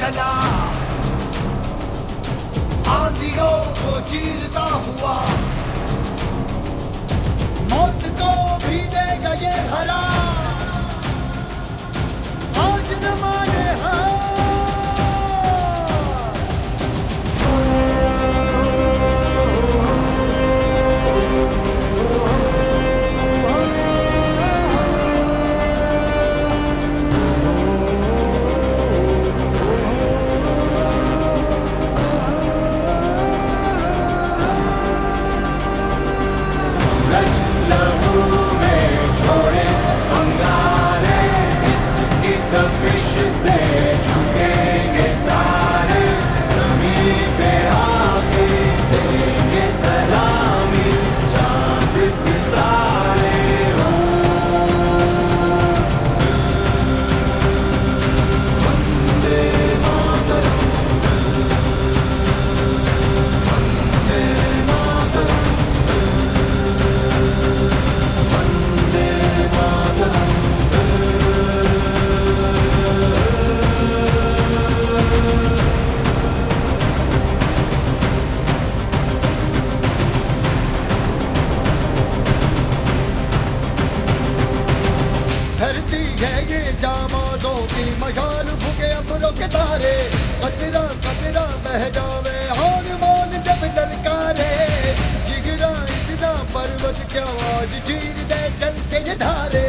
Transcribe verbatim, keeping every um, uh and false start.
चला, आंधियों को चीरता हुआ, मौत को भी देगा ये हरा, आज न माने हार। धरती है ये जामाज़ों की मशाल, भुगे अम्बरों के तारे, कतरा कतरा बह जावे हान मान जब ललकारे। जिगरा इतना पर्वत क्या आज चीर दे चल के ये धारे।